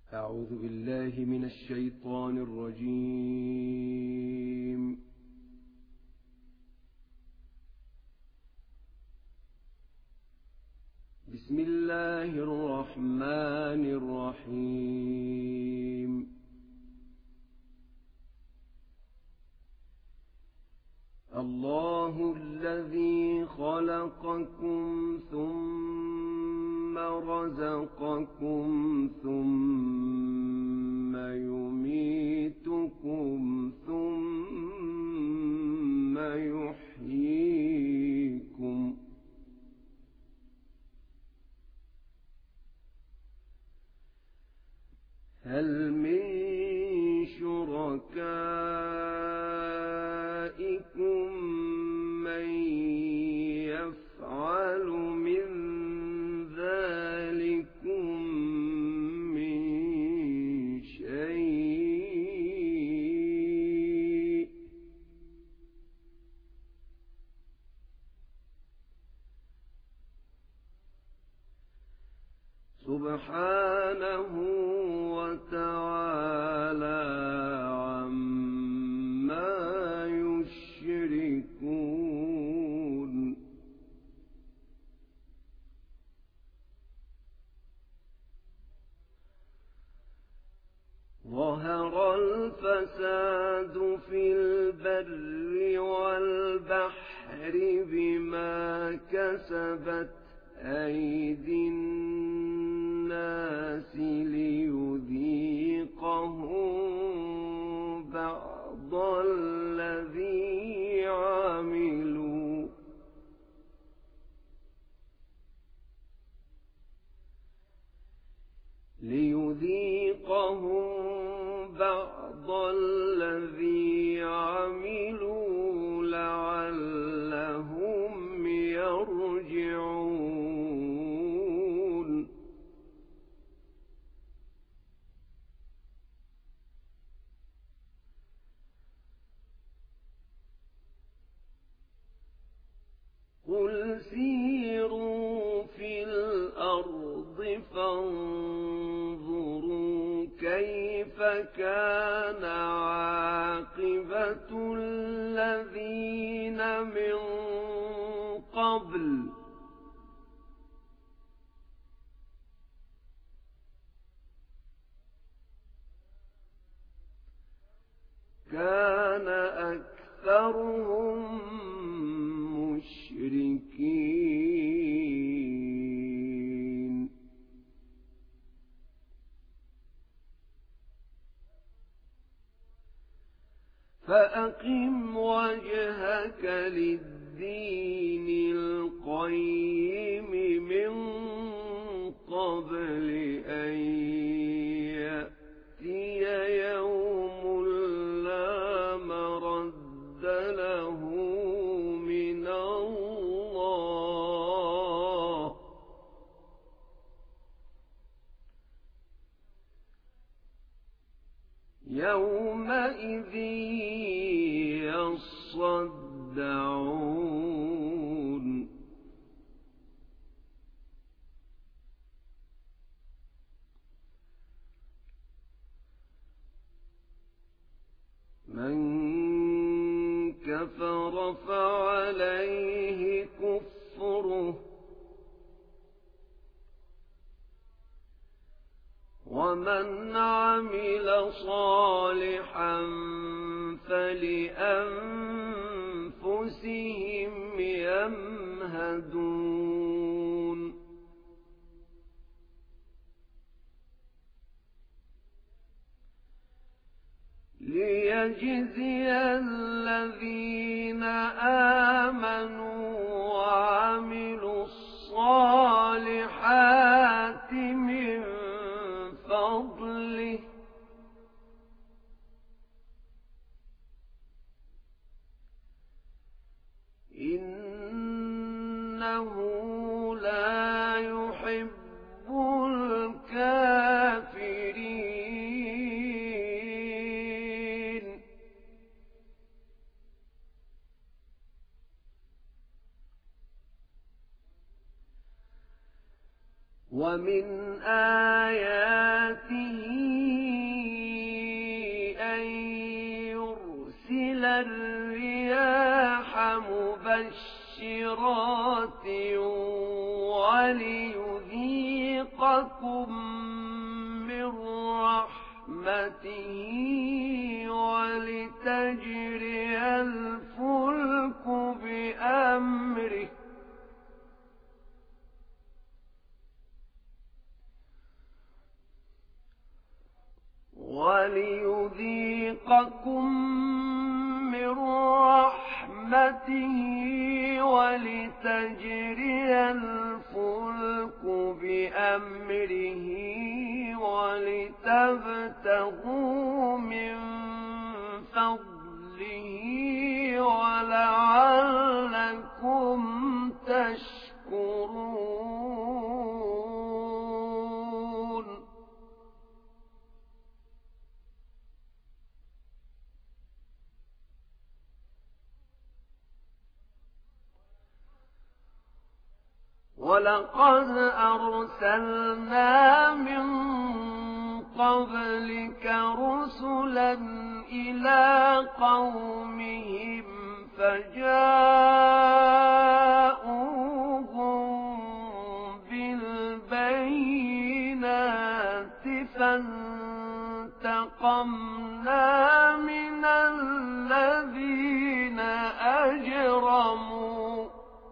أعوذ بالله من الشيطان الرجيم. بسم الله الرحمن الرحيم. الله الذي خلقكم ثم رزقكم ثم يميتكم ثم يحييكم، هل من شركائكم من يفعل من ذلكم من شيء؟ سبحانه وتعالى عما يشركون. ظهر الفساد في البر والبحر بما كسبت أيدي الناس ليذيقهم بعض الذي عملوا، لعلهم يرجعون. قل سيروا في الأرض فانظروا كيف كان عاقبة الذين من قبل، كان أكثرهم مشركين. فأقم وجهك للدين القيم من قبل أن يأتي يوم لا مرد له من الله، يومئذ يصدعون. من كفر فعليه كفره، ومن عمل صالحا فلأنفسهم يمهدون. ليجزي الذين آمنوا وعملوا الصالحات من فضله، إنه لا يحب الكافرين. ومن آياته الرياح مبشرات وليذيقكم من رحمته ولتجري الفلك بأمره ولتجري الفلك بأمره ولتبتغوا من فضله ولعلكم تشكرون ولقد أرسلنا من قبلك رسلا إلى قومهم فجاءوهم بالبينات فانتقمنا من الذين أجرموا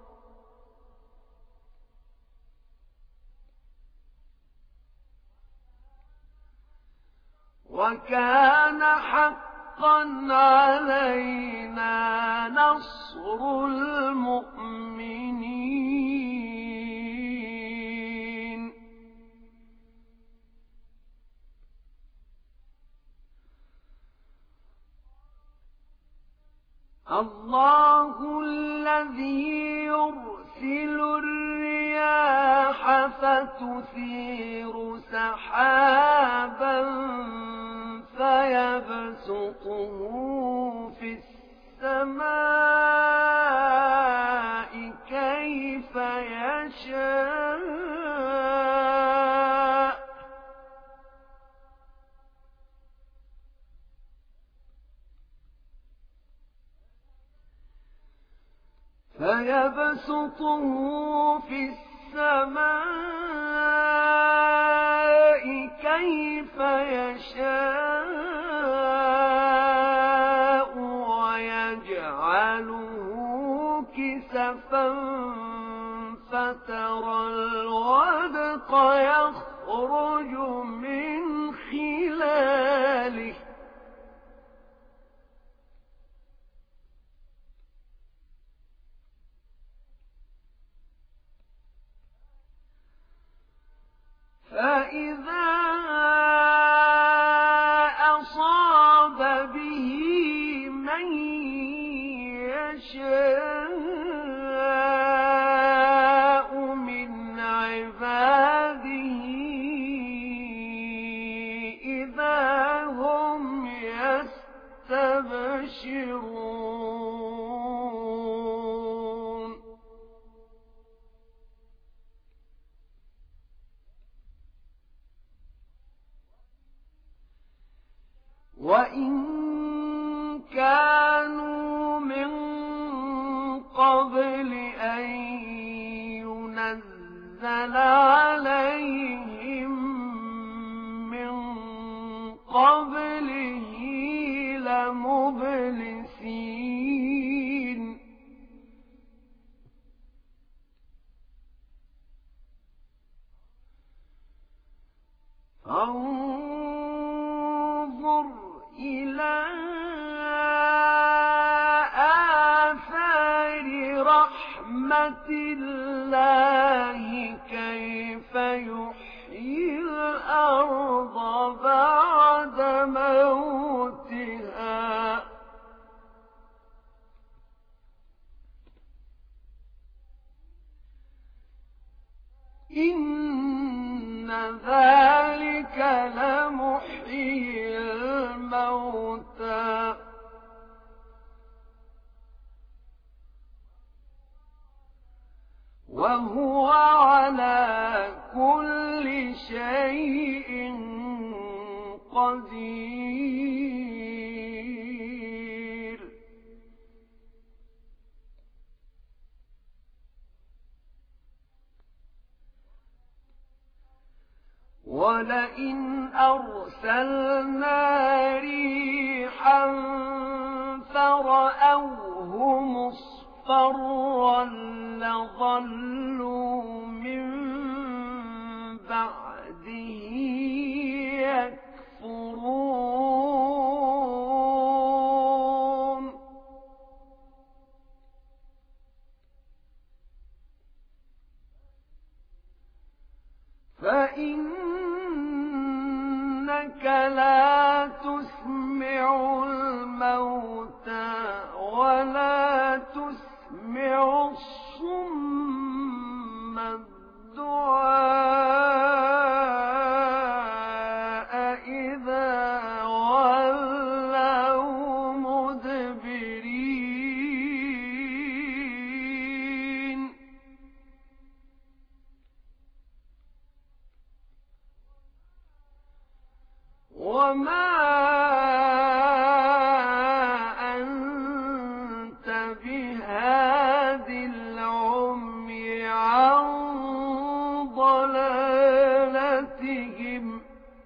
وكان حقا علينا نصر المؤمنين الله الذي يرسل الرياح فتثير سحابا فيبسطه في السماء كيف يشاء كيف يشاء ويجعله كسفا فترى الودق يخرج من خلاله فإذا أصاب به من يشاء من عباده إذا هم يستبشرون وإن كانوا من قبل أن ينزل عليهم من قبله لمبلسين فانظر إلى آثار رحمة الله كيف يحيي الأرض بعد موتها إن ذلك لمحيي الموتى وهو على كل شيء قدير ولئن أرسلنا ريحا فرأوه مصفرا لظلوا من بعده يكفرون فإنك لا تسمع الموتى ولا تسمع الصم الدعاء إذا ولوا مدبرين وما أنت بهاد العمي عن ضلالتهم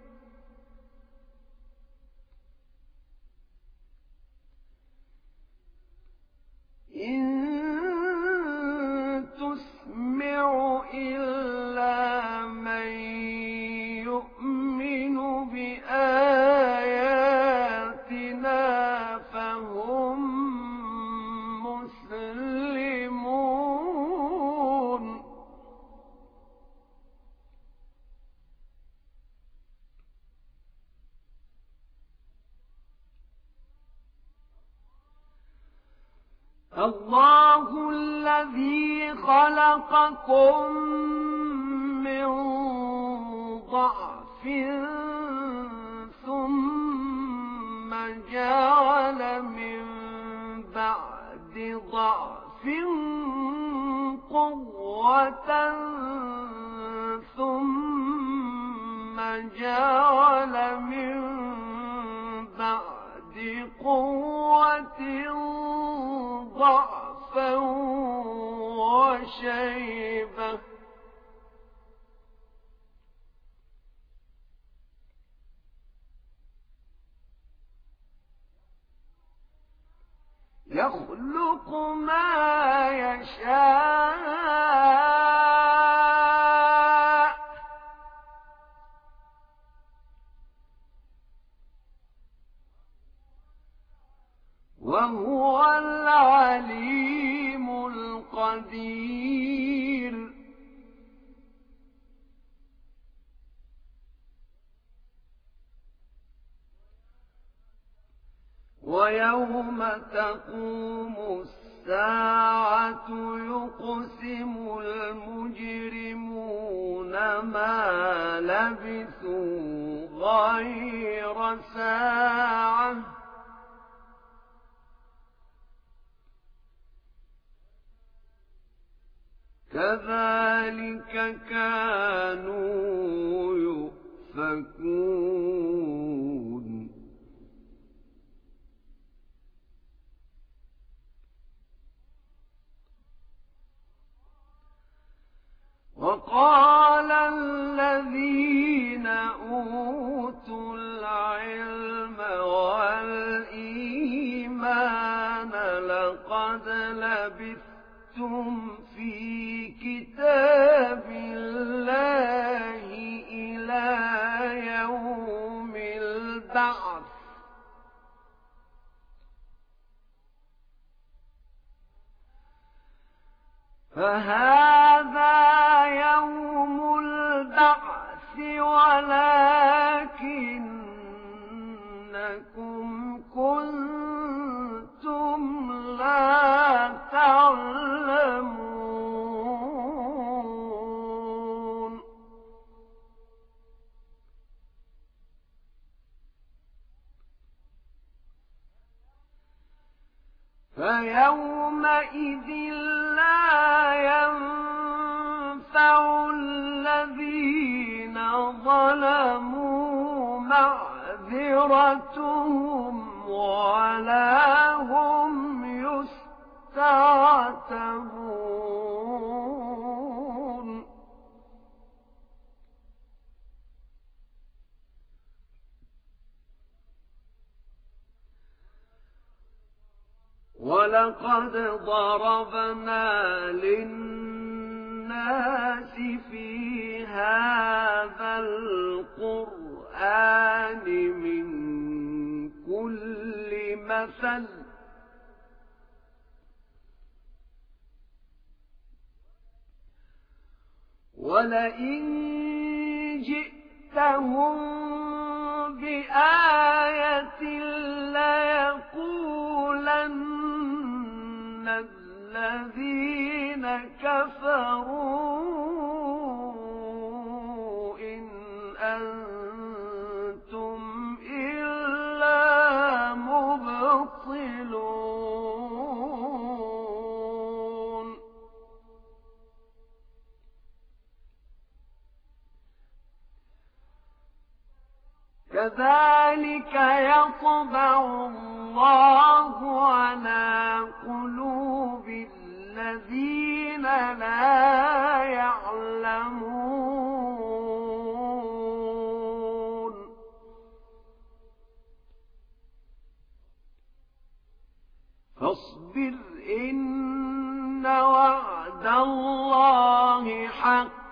إن تسمع إلا من يؤمن بآياتنا فهم مسلمون الله الذي خلقكم من ضعف ثم جعل من بعد ضعف قوة ثم جعل من بعد قوة ضعفا وشيبة يخلق ما يشاء وهو العليم القدير ويوم تقوم الساعة يقسم المجرمون ما لبثوا غير ساعة كذلك كانوا يؤفكون وقال الذين أوتوا العلم والإيمان لقد لبثتم في كتاب الله إلى يوم البعث فهذا يوم البعث ولكنكم كنتم لا تعلمون فيومئذ لا ينفع الذين ظلموا معذرتهم ولا هم يستعتبون ولقد ضربنا للناس في هذا القرآن من كل مثل ولئن جئتهم بآية ليقولن الذين كفروا إن أنتم إلا مبطلون كذلك يطبع الله على قلوب الذين لا يعلمون فاصبر إن وعد الله حق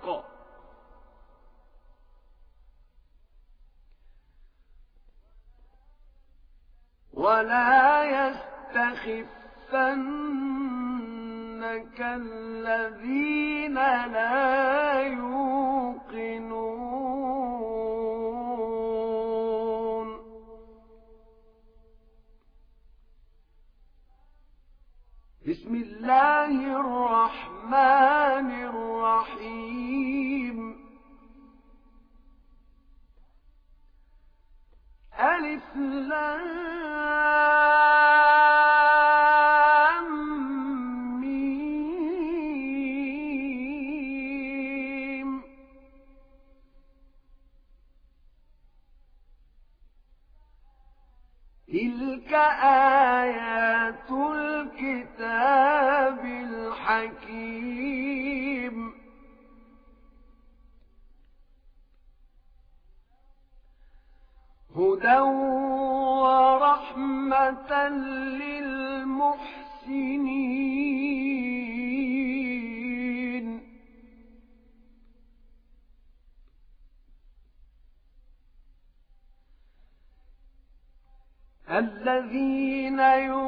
ولا يستخفنك الذين لا يوقنون بسم الله الرحمن الرحيم ألف لام ميم تلك آيات الكتاب الحكيم هدى ورحمة للمحسنين الذين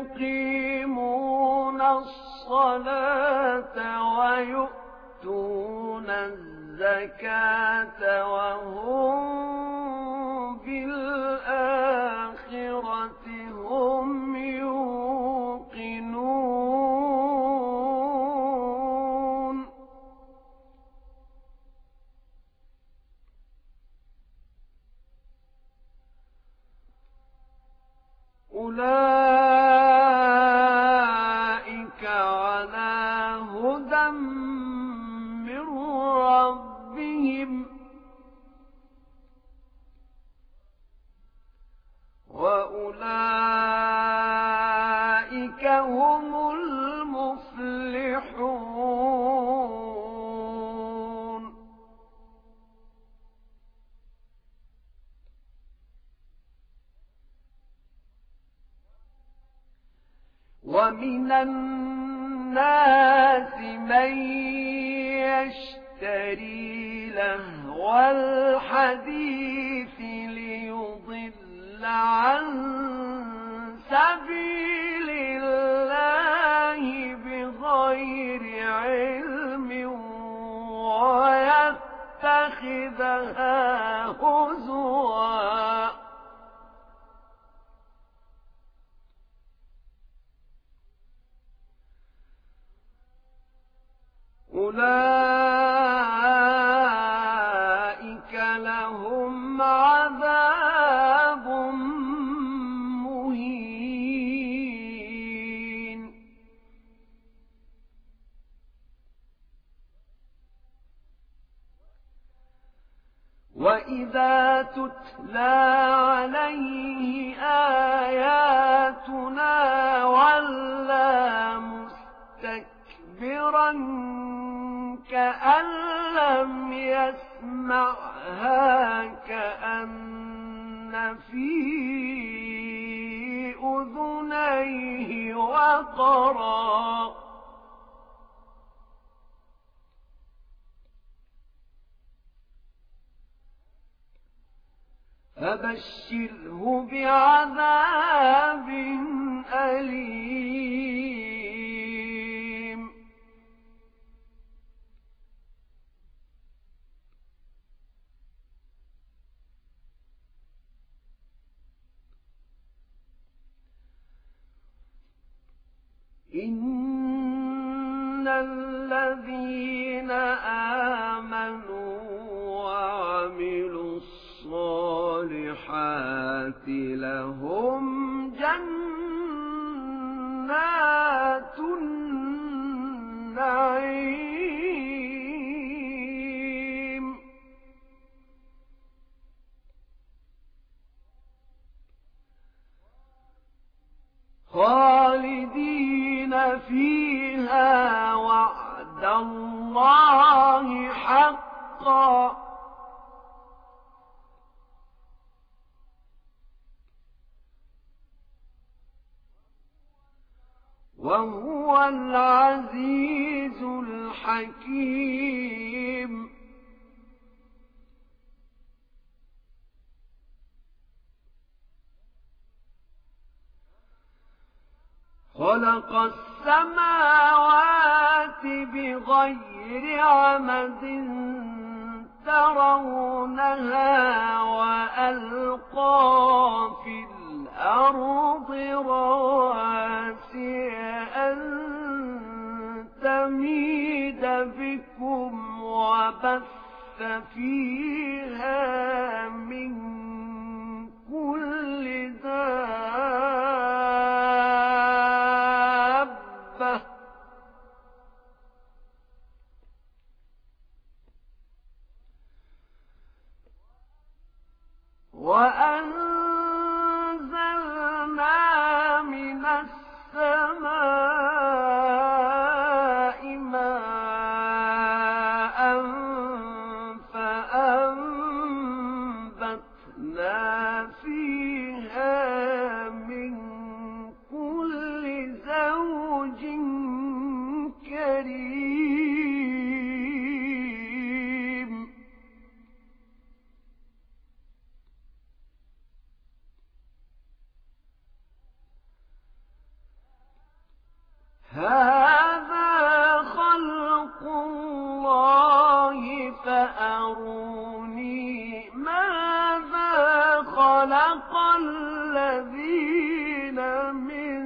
يقيمون الصلاة ويؤتون الزكاة وهم بالآخرة هم يوقنون أولئك على هدى من ربهم وأولئك هم المفلحون ومن الناس من يشتري لهو الحديث ليضل عن سبيل الله بغير علم ويتخذها هزوا أولئك لهم عذاب مهين وإذا تتلى عليه آياتنا ولى مستكبرا كأن لم يسمعها كأن في أذنيه وقرا فبشره بعذاب أليم إن الذين آمنوا وعملوا الصالحات لهم جنات النعيم خالدين فيها وعد الله حقا وهو العزيز الحكيم خلق السماوات بغير عمد ترونها وألقى في الأرض رواسي أن تميد بكم وبث فيها من كل دابة وأنزلنا من السماء ماء فأنبتنا فيها من كل زوج كريم هذا خلق الله فأروني ماذا خلق الذين من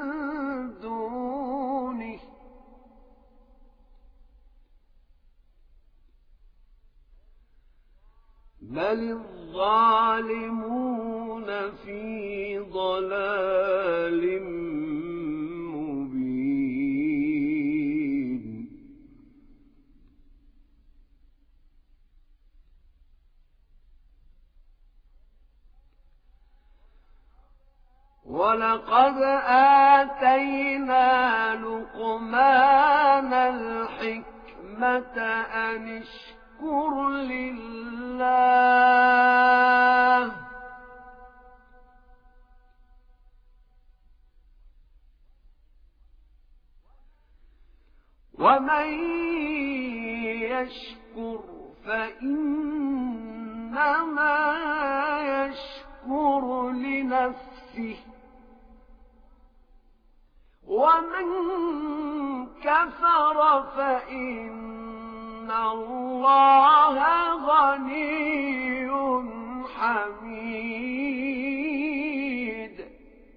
دونه بل الظالمون في ضلال مبين ولقد آتينا لقمان الحكمة أن اشكر لله ومن يشكر فإنما يشكر لنفسه ومن كفر فإن الله غني حميد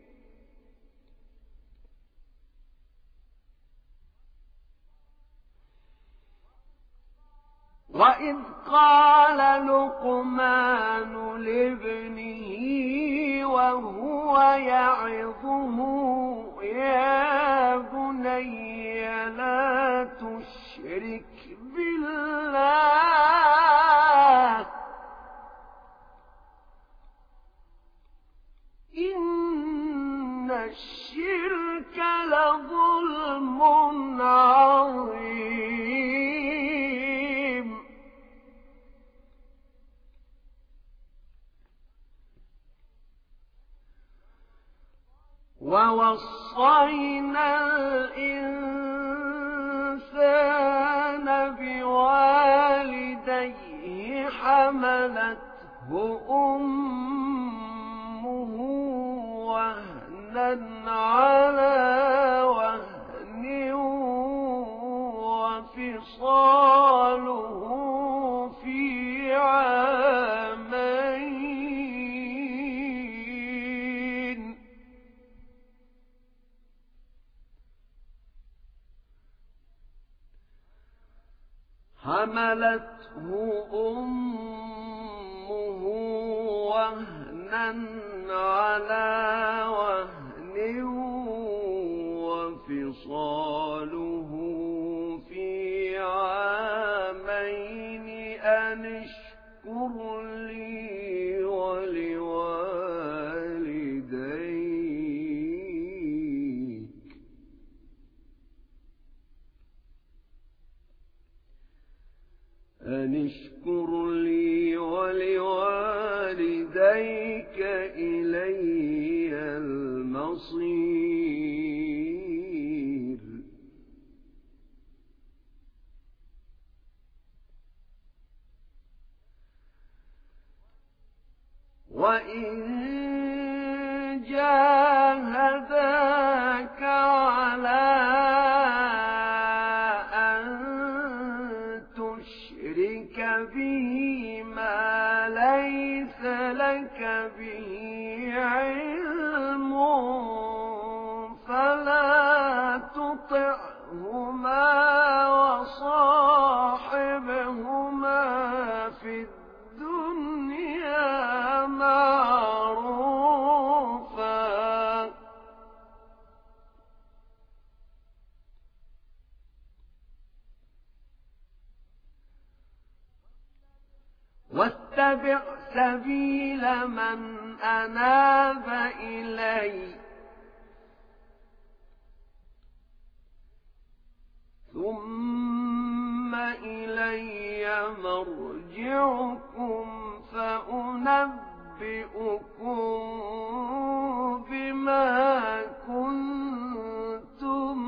وإذ قال لقمان لابنه وهو يعظه يا بني لا تشرك بالله إن الشرك لظلم عظيم ووصينا الإنسان بوالديه حملته أمه وهنا على وهن وفصاله في عامين حملته أمه وهنا على وهن وفصاله في عامين أن اشكر لي ولوالديك إلي المصير وإن جاهداك على أن تشرك به ما ليس لك به علم فلا تطعهما وصاحبهما في الدنيا معروفا واتبع سبيل من أناب إلي ثم إلي مرجعكم فأنبئكم بما كنتم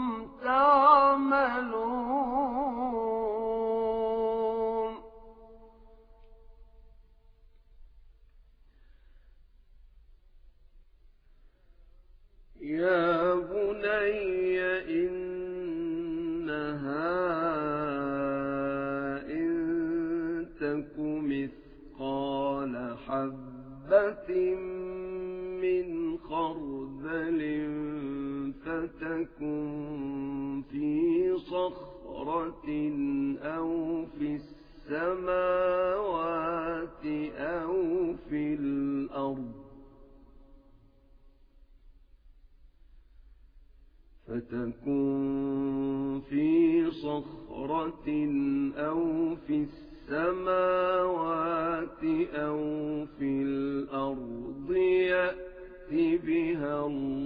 تعملون يا بني إنها إن تك مثقال حبة من خردل فتكن في صخرة أو في السماوات أو في الأرض فتكن في صخرة أو في السماوات أو في الأرض يأت بها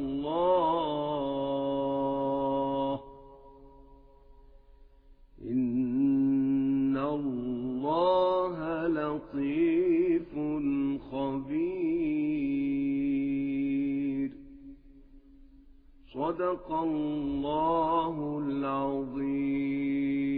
الله إن الله لطيف خبير صدق الله العظيم